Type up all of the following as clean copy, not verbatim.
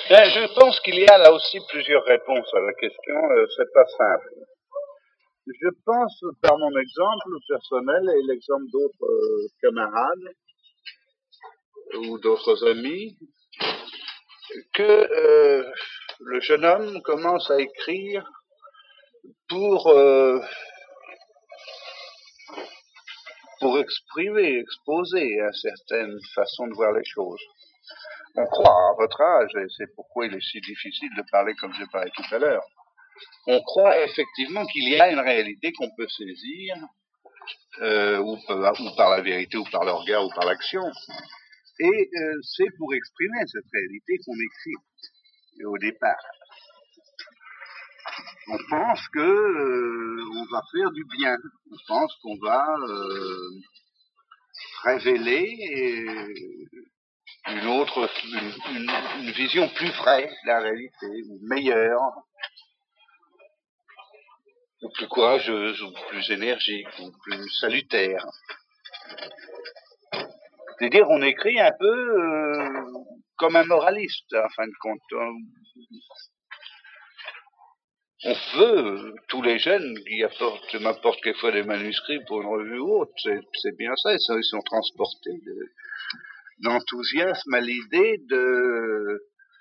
Je pense qu'il y a là aussi plusieurs réponses à la question. C'est pas simple. Je pense, par mon exemple personnel et l'exemple d'autres camarades ou d'autres amis, que le jeune homme commence à écrire pour exprimer, exposer une certaine façon de voir les choses. On croit à votre âge, et c'est pourquoi il est si difficile de parler comme j'ai parlé tout à l'heure, on croit effectivement qu'il y a une réalité qu'on peut saisir, ou par la vérité, ou par le regard, ou par l'action, et c'est pour exprimer cette réalité qu'on écrit au départ. On pense que on va faire du bien, on pense qu'on va révéler une vision plus vraie de la réalité, ou meilleure, ou plus courageuse, ou plus énergique, ou plus salutaire. C'est-à-dire, on écrit un peu comme un moraliste, en fin de compte. On veut, tous les jeunes qui m'apportent quelquefois des manuscrits pour une revue ou autre, c'est bien ça, ils sont transportés d'enthousiasme à l'idée de...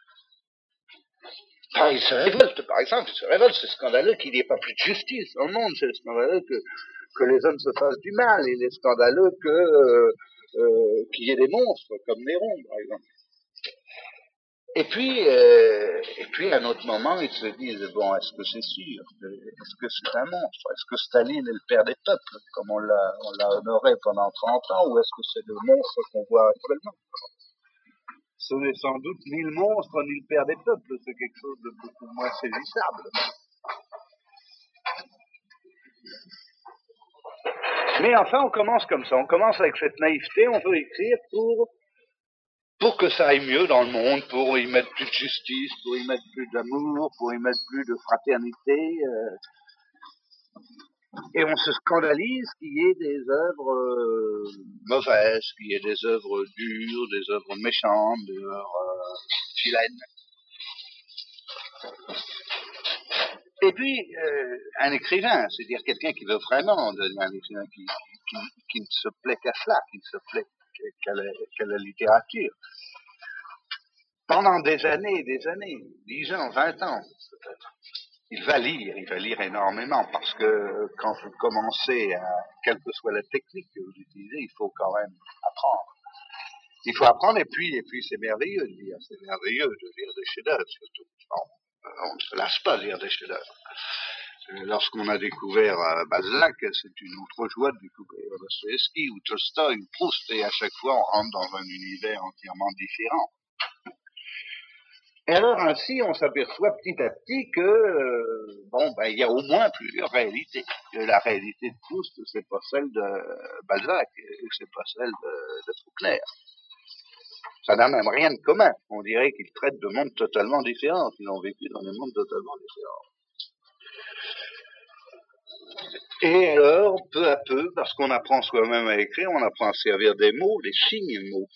ils se révoltent, par exemple, c'est scandaleux qu'il n'y ait pas plus de justice dans le monde, c'est scandaleux que les hommes se fassent du mal, il est scandaleux qu'il y ait des monstres, comme Néron, par exemple. Et puis, à un autre moment, ils se disent, bon, est-ce que c'est sûr? Est-ce que c'est un monstre? Est-ce que Staline est le père des peuples, comme on l'a honoré pendant 30 ans, ou est-ce que c'est le monstre qu'on voit actuellement? Ce n'est sans doute ni le monstre, ni le père des peuples, c'est quelque chose de beaucoup moins saisissable. Mais enfin, on commence comme ça, on commence avec cette naïveté, on veut écrire pour que ça aille mieux dans le monde, pour y mettre plus de justice, pour y mettre plus d'amour, pour y mettre plus de fraternité. Et on se scandalise qu'il y ait des œuvres mauvaises, qu'il y ait des œuvres dures, des œuvres méchantes, des œuvres vilaines. Et puis, un écrivain, c'est-à-dire quelqu'un qui veut vraiment devenir un écrivain, qui ne se plaît qu'à cela, qui ne se plaît qu'à la littérature, pendant des années, 10 ans, 20 ans, peut-être, il va lire énormément, parce que quand vous commencez quelle que soit la technique que vous utilisez, il faut quand même apprendre. Il faut apprendre, et puis c'est merveilleux de lire, des chefs-d'œuvre, surtout. Bon, on ne se lasse pas de lire des chefs-d'œuvre. Lorsqu'on a découvert Balzac, c'est une autre joie de découvrir Dostoïevski ou Tolstoï ou Proust, et à chaque fois on rentre dans un univers entièrement différent. Et alors ainsi, on s'aperçoit petit à petit que il y a au moins plusieurs réalités. Que la réalité de Proust, c'est pas celle de Balzac, et c'est pas celle de Faulkner. Ça n'a même rien de commun. On dirait qu'ils traitent de mondes totalement différents, qu'ils ont vécu dans des mondes totalement différents. Et alors, peu à peu, parce qu'on apprend soi-même à écrire, on apprend à servir des mots, des signes mots.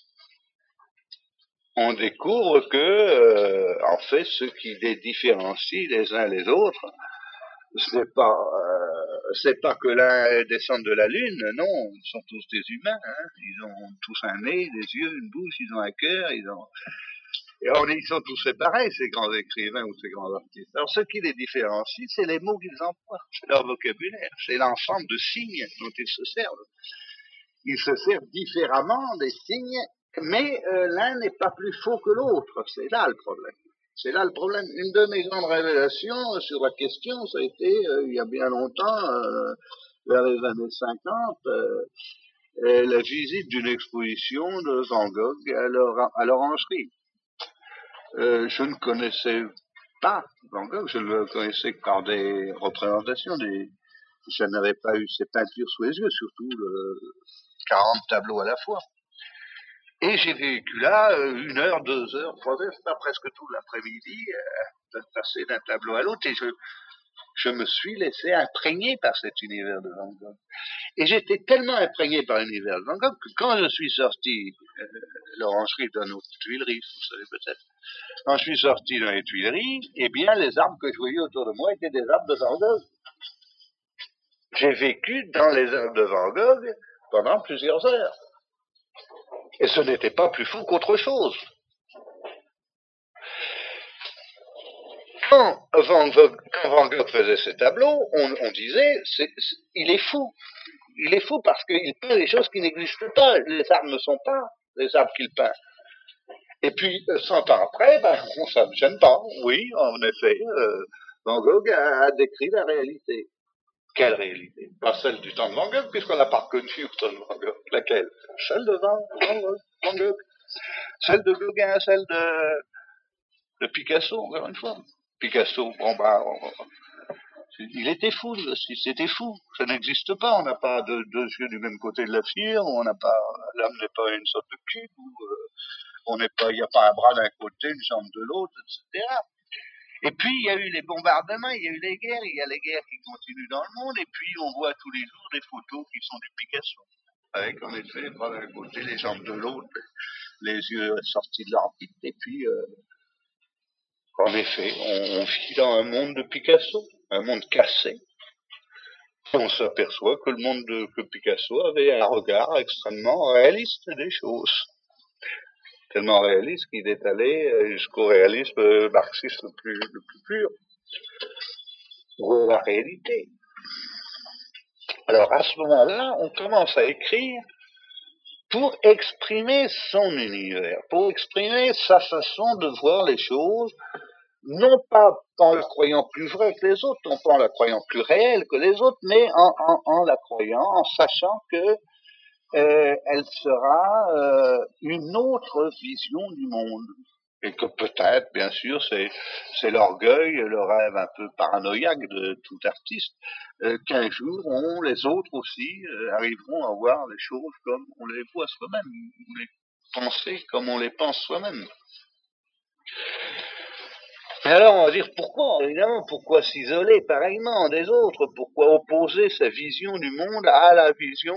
On découvre que, en fait, ce qui les différencie les uns les autres, c'est pas que l'un descende de la Lune, non, ils sont tous des humains, hein. Ils ont tous un nez, des yeux, une bouche, ils ont un cœur, ils sont tous séparés, ces grands écrivains ou ces grands artistes. Alors, ce qui les différencie, c'est les mots qu'ils emploient, c'est leur vocabulaire, c'est l'ensemble de signes dont ils se servent. Ils se servent différemment des signes, mais l'un n'est pas plus faux que l'autre. C'est là le problème. C'est là le problème. Une de mes grandes révélations sur la question, ça a été, il y a bien longtemps, vers les années 50, la visite d'une exposition de Van Gogh à l'Orangerie. Je ne connaissais pas Van Gogh, je le connaissais que par des représentations, je n'avais pas eu ses peintures sous les yeux, surtout 40 tableaux à la fois. Et j'ai vécu là 1 heure, 2 heures, 3 heures, pas presque tout l'après-midi, passer d'un tableau à l'autre, et Je me suis laissé imprégner par cet univers de Van Gogh. Et j'étais tellement imprégné par l'univers de Van Gogh que quand je suis sorti, l'orangerie donne aux Tuileries, vous savez peut-être, quand je suis sorti dans les Tuileries, eh bien les arbres que je voyais autour de moi étaient des arbres de Van Gogh. J'ai vécu dans les arbres de Van Gogh pendant plusieurs heures. Et ce n'était pas plus fou qu'autre chose. Quand Van Gogh faisait ses tableaux, on disait, il est fou. Il est fou parce qu'il peint des choses qui n'existent pas. Les arbres ne sont pas les arbres qu'il peint. Et puis, 100 ans après, ça ne me gêne pas. Oui, en effet, Van Gogh a décrit la réalité. Quelle réalité? Pas celle du temps de Van Gogh, puisqu'on n'a pas reconnu au temps de Van Gogh. Laquelle? Celle de Van Gogh. Celle de Gauguin, celle de Picasso, encore une fois. Picasso, il était fou, lui aussi, c'était fou. Ça n'existe pas, on n'a pas deux yeux du même côté de la cire, l'homme n'est pas une sorte de cube, il n'y a pas un bras d'un côté, une jambe de l'autre, etc. Et puis, il y a eu les bombardements, il y a eu les guerres, il y a les guerres qui continuent dans le monde, et puis on voit tous les jours des photos qui sont du Picasso. Avec, en effet, les bras d'un côté, les jambes de l'autre, les yeux sortis de l'orbite, et puis, en effet, on vit dans un monde de Picasso, un monde cassé. Et on s'aperçoit que le monde que Picasso avait un regard extrêmement réaliste des choses. Tellement réaliste qu'il est allé jusqu'au réalisme marxiste le plus pur, de la réalité. Alors à ce moment-là, on commence à écrire pour exprimer son univers, pour exprimer sa façon de voir les choses, non pas en la croyant plus vraie que les autres, non pas en la croyant plus réelle que les autres, mais en la croyant, en sachant que elle sera une autre vision du monde. Et que peut-être, bien sûr, c'est l'orgueil, le rêve un peu paranoïaque de tout artiste, qu'un jour, les autres aussi, arriveront à voir les choses comme on les voit soi-même, ou les penser comme on les pense soi-même. Mais alors, on va dire pourquoi, évidemment, pourquoi s'isoler pareillement des autres, pourquoi opposer sa vision du monde à la vision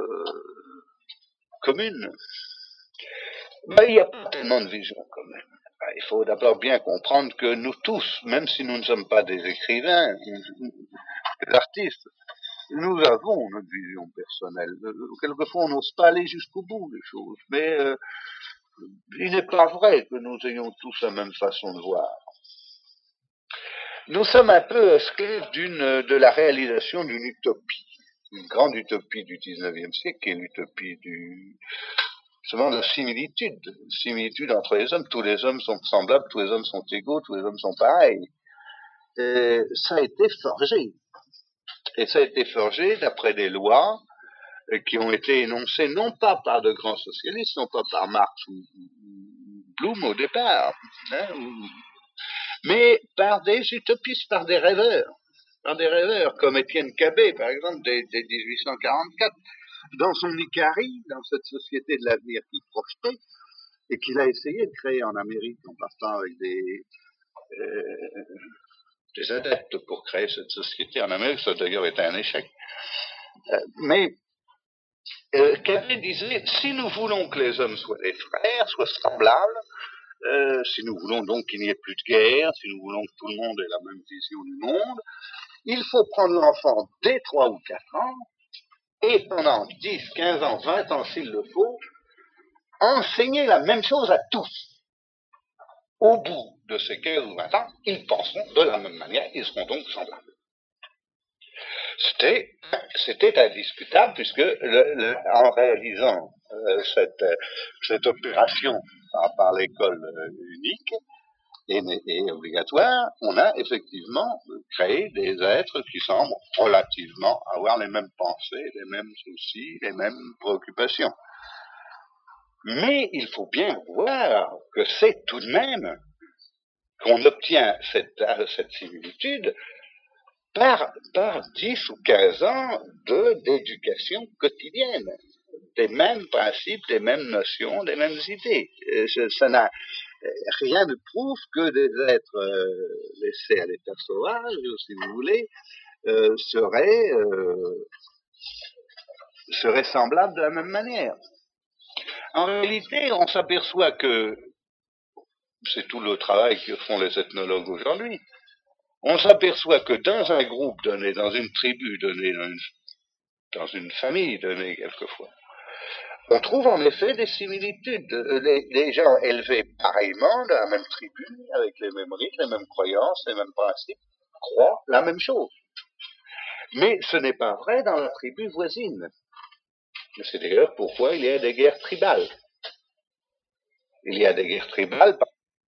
commune. Il n'y a pas tellement de vision commune. Il faut d'abord bien comprendre que nous tous, même si nous ne sommes pas des écrivains, des artistes, nous avons notre vision personnelle. Quelquefois, on n'ose pas aller jusqu'au bout des choses, mais il n'est pas vrai que nous ayons tous la même façon de voir. Nous sommes un peu esclaves de la réalisation d'une utopie, une grande utopie du XIXe siècle, qui est l'utopie justement de similitude entre les hommes. Tous les hommes sont semblables, tous les hommes sont égaux, tous les hommes sont pareils. Ça a été forgé. Et ça a été forgé d'après des lois qui ont été énoncées non pas par de grands socialistes, non pas par Marx ou Blum au départ, mais par des utopistes, par des rêveurs comme Étienne Cabet, par exemple, dès 1844, dans son Icarie, dans cette société de l'avenir qu'il projetait, et qu'il a essayé de créer en Amérique en partant avec des adeptes pour créer cette société en Amérique. Ça d'ailleurs était un échec. Mais Cabet disait, si nous voulons que les hommes soient des frères, soient semblables, si nous voulons donc qu'il n'y ait plus de guerre, si nous voulons que tout le monde ait la même vision du monde, il faut prendre l'enfant dès 3 ou 4 ans, et pendant 10, 15 ans, 20 ans s'il le faut, enseigner la même chose à tous. Au bout de ces 15 ou 20 ans, ils penseront de la même manière, ils seront donc semblables. C'était indiscutable, puisque en réalisant cette opération par l'école unique et obligatoire, on a effectivement créé des êtres qui semblent relativement avoir les mêmes pensées, les mêmes soucis, les mêmes préoccupations. Mais il faut bien voir que c'est tout de même qu'on obtient cette similitude par 10 ou 15 ans d'éducation quotidienne, des mêmes principes, des mêmes notions, des mêmes idées. rien ne prouve que des êtres laissés à l'état sauvage, si vous voulez, seraient semblables de la même manière. En réalité, on s'aperçoit que, c'est tout le travail que font les ethnologues aujourd'hui, on s'aperçoit que dans un groupe donné, dans une tribu donnée, dans une famille donnée quelquefois, on trouve en effet des similitudes. Les gens élevés pareillement dans la même tribu, avec les mêmes rites, les mêmes croyances, les mêmes principes, croient la même chose. Mais ce n'est pas vrai dans la tribu voisine. C'est d'ailleurs pourquoi il y a des guerres tribales. Il y a des guerres tribales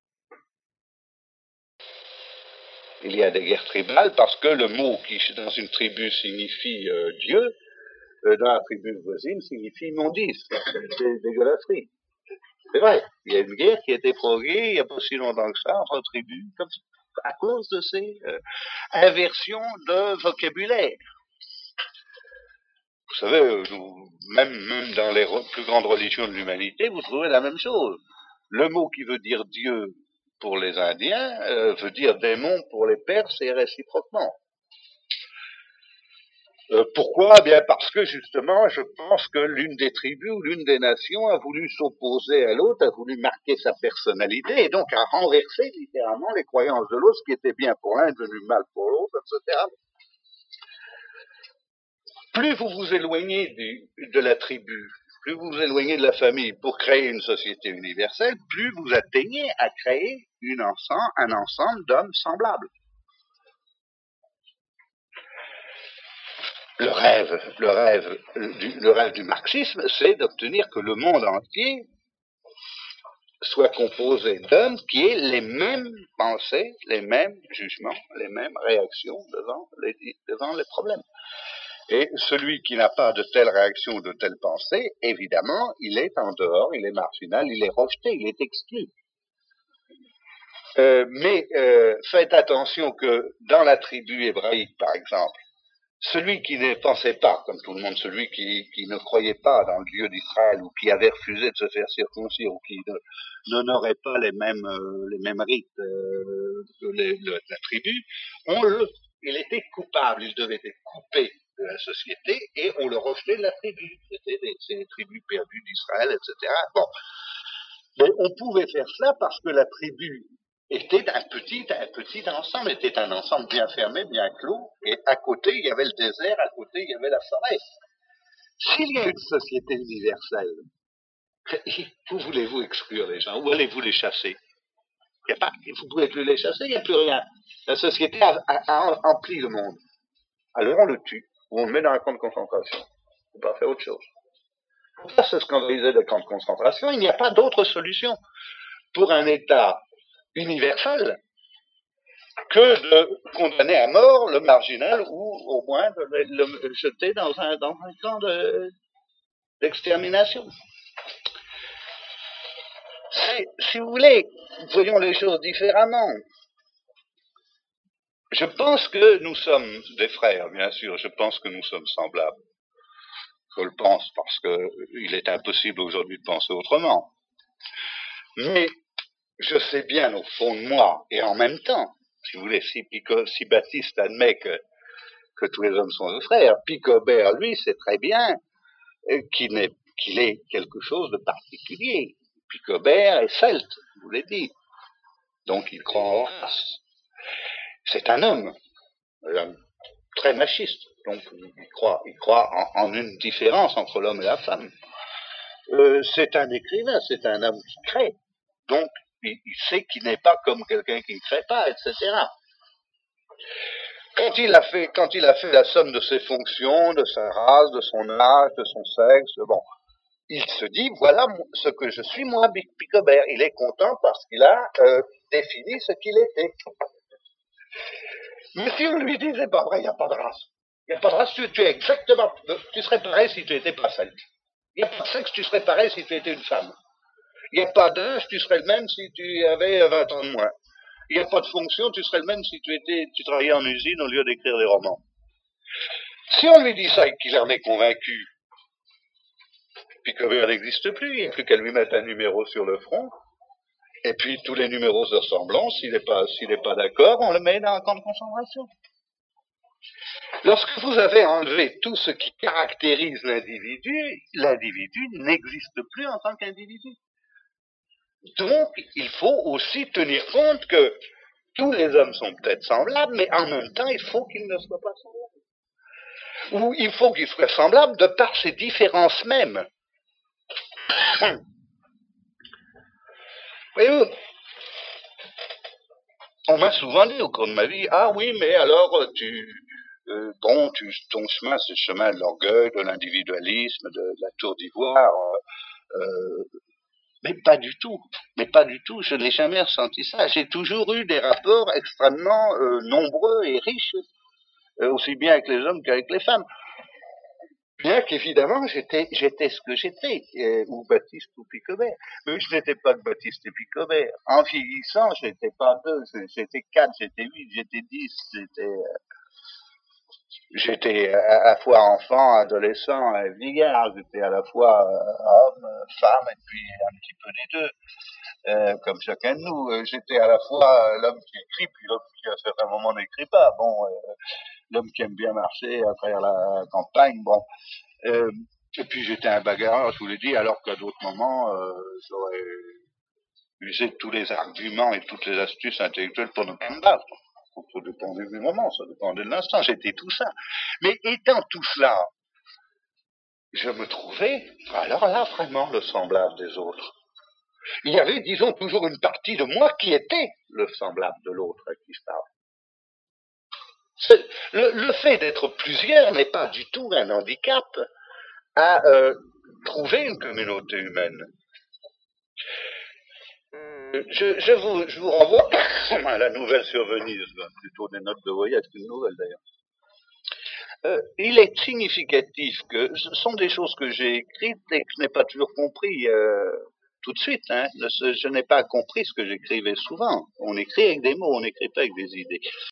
parce que le mot qui dans une tribu signifie Dieu, dans la tribu voisine signifie immondice, c'est dégueulasserie. C'est vrai, il y a une guerre qui a été provoquée il n'y a pas si longtemps que ça entre tribus, comme à cause de ces inversions de vocabulaire. Vous savez, même dans les plus grandes religions de l'humanité, vous trouvez la même chose. Le mot qui veut dire Dieu pour les Indiens veut dire démon pour les Perses et réciproquement. Pourquoi? Eh bien parce que justement, je pense que l'une des tribus ou l'une des nations a voulu s'opposer à l'autre, a voulu marquer sa personnalité et donc a renversé littéralement les croyances de l'autre, ce qui était bien pour l'un est devenu mal pour l'autre, etc. Plus vous vous éloignez de la tribu, plus vous vous éloignez de la famille pour créer une société universelle, plus vous atteignez à créer un ensemble d'hommes semblables. Le rêve du marxisme, c'est d'obtenir que le monde entier soit composé d'hommes qui aient les mêmes pensées, les mêmes jugements, les mêmes réactions devant les problèmes. Et celui qui n'a pas de telle réaction ou de telle pensée, évidemment, il est en dehors, il est marginal, il est rejeté, il est exclu. Mais faites attention que dans la tribu hébraïque, par exemple, celui qui ne pensait pas, comme tout le monde, celui qui ne croyait pas dans le Dieu d'Israël ou qui avait refusé de se faire circoncire ou qui n'honorait pas les mêmes rites de la tribu, il était coupable, il devait être coupé de la société et on le rejetait de la tribu. C'était les tribus perdues d'Israël, etc. Bon, mais on pouvait faire cela parce que la tribu était un petit ensemble, était un ensemble bien fermé, bien clos, et à côté il y avait le désert, à côté il y avait la forêt. S'il y a une société universelle, où voulez-vous exclure les gens? Où allez-vous les chasser? Vous ne pouvez plus les chasser, il n'y a plus rien. La société a empli le monde. Alors on le tue, ou on le met dans un camp de concentration. On ne peut pas faire autre chose. Pour pas se scandaliser des camps de concentration, il n'y a pas d'autre solution pour un État universel que de condamner à mort le marginal ou au moins de le jeter dans un camp d'extermination. Si vous voulez, voyons les choses différemment. Je pense que nous sommes des frères, bien sûr, je pense que nous sommes semblables. Je le pense parce qu'il est impossible aujourd'hui de penser autrement. Mais je sais bien au fond de moi, et en même temps, si vous voulez, si Baptiste admet que tous les hommes sont des frères, Picobert, lui, sait très bien qu'il est quelque chose de particulier. Picobert est celte, je vous l'ai dit. Donc il croit en race. C'est un homme très machiste. Donc il croit en une différence entre l'homme et la femme. C'est un écrivain, c'est un homme qui crée. Donc il sait qu'il n'est pas comme quelqu'un qui ne crée pas, etc. Quand il a fait la somme de ses fonctions, de sa race, de son âge, de son sexe, bon, il se dit, voilà ce que je suis, moi, Picobert. Il est content parce qu'il a défini ce qu'il était. Mais si on lui dit, c'est pas vrai, il n'y a pas de race. Il n'y a pas de race, tu es exactement, tu serais pareil si tu n'étais pas celte. Il n'y a pas de sexe, tu serais pareil si tu étais une femme. Il n'y a pas d'âge, tu serais le même si tu avais 20 ans de moins. Il n'y a pas de fonction, tu serais le même si tu travaillais en usine au lieu d'écrire des romans. Si on lui dit ça et qu'il en est convaincu, Picobert n'existe plus, il n'y a plus qu'à lui mettre un numéro sur le front, Et puis tous les numéros de ressemblance, s'il n'est pas d'accord, on le met dans un camp de concentration. Lorsque vous avez enlevé tout ce qui caractérise l'individu n'existe plus en tant qu'individu. Donc, il faut aussi tenir compte que tous les hommes sont peut-être semblables, mais en même temps, il faut qu'ils ne soient pas semblables. Ou il faut qu'ils soient semblables de par ces différences mêmes. Voyez-vous, on m'a souvent dit au cours de ma vie, ah oui, mais alors ton chemin, c'est le chemin de l'orgueil, de l'individualisme, de la tour d'ivoire. Mais pas du tout. Mais pas du tout. Je n'ai jamais ressenti ça. J'ai toujours eu des rapports extrêmement nombreux et riches, aussi bien avec les hommes qu'avec les femmes. Bien qu'évidemment, j'étais ce que j'étais, ou Baptiste ou Picobert. Mais je n'étais pas que Baptiste et Picobert. En vieillissant, j'étais pas deux, j'étais 4, j'étais 8, j'étais 10, j'étais à la fois enfant, adolescent, vieillard, j'étais à la fois homme, femme, et puis un petit peu les deux. Comme chacun de nous. J'étais à la fois l'homme qui écrit, puis l'homme qui à certains moments n'écrit pas. Bon, l'homme qui aime bien marcher à travers la campagne. Bon, et puis j'étais un bagarreur, je vous l'ai dit, alors qu'à d'autres moments, j'aurais usé de tous les arguments et toutes les astuces intellectuelles pour ne pas me battre. Ça dépendait du moment, ça dépendait de l'instant. J'étais tout ça. Mais étant tout cela, je me trouvais, alors là, vraiment le semblable des autres. Il y avait, disons, toujours une partie de moi qui était le semblable de l'autre à qui je parle. Le fait d'être plusieurs n'est pas du tout un handicap à trouver une communauté humaine. Je vous renvoie à la nouvelle sur Venise, plutôt des notes de voyage qu'une nouvelle d'ailleurs. Il est significatif que ce sont des choses que j'ai écrites et que je n'ai pas toujours compris tout de suite. Je n'ai pas compris ce que j'écrivais souvent. On écrit avec des mots, on n'écrit pas avec des idées.